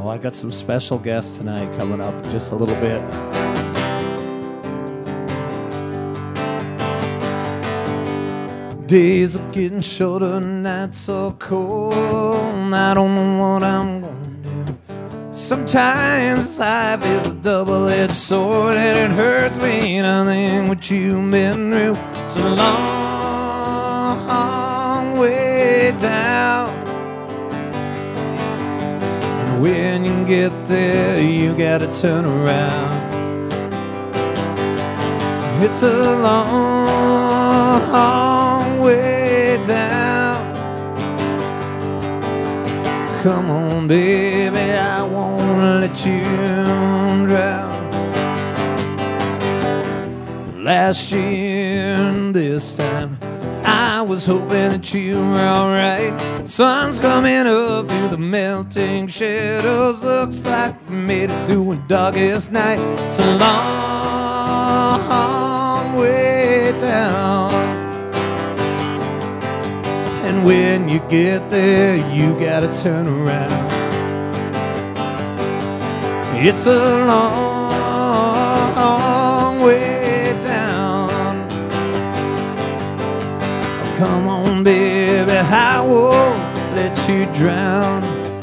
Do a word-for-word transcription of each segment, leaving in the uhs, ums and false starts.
I got some special guests tonight coming up in just a little bit. Days are getting shorter, nights are cold. I don't know what I'm gonna do. Sometimes life is a double-edged sword, and it hurts me nothing what you've been through. It's a long way down, and when you get there, you gotta turn around. It's a long way down. Come on, baby, I won't let you drown. Last year and this time, I was hoping that you were alright. Sun's coming up through the melting shadows. Looks like we made it through a darkest night. It's a long way down, and when you get there, you gotta turn around. It's a long way down. Come on, baby, I won't let you drown.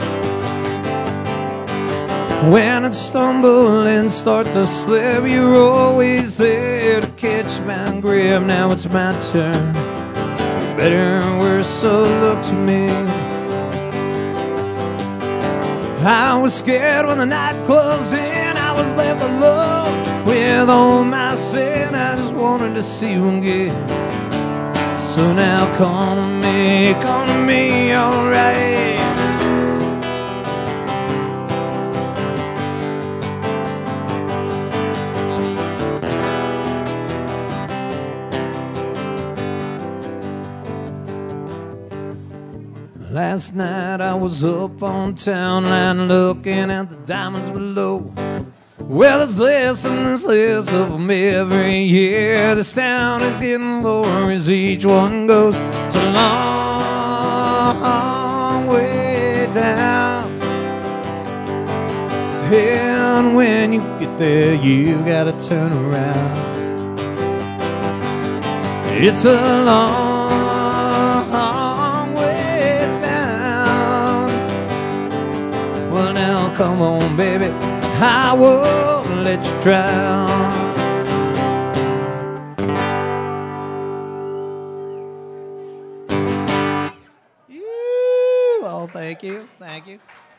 When I stumble and start to slip, you're always there to catch my grip. Now it's my turn, better or worse, so look to me. I was scared when the night closed in. I was left alone with all my sin. I just wanted to see you again. So now come to me, come to me, alright. Last night I was up on town line looking at the diamonds below. Well, there's less and there's less of them every year. This town is getting lower as each one goes. It's a long way down, and when you get there, you gotta turn around. It's a long way down. Well, now come on, baby, I won't let you drown. You, oh, thank you, thank you.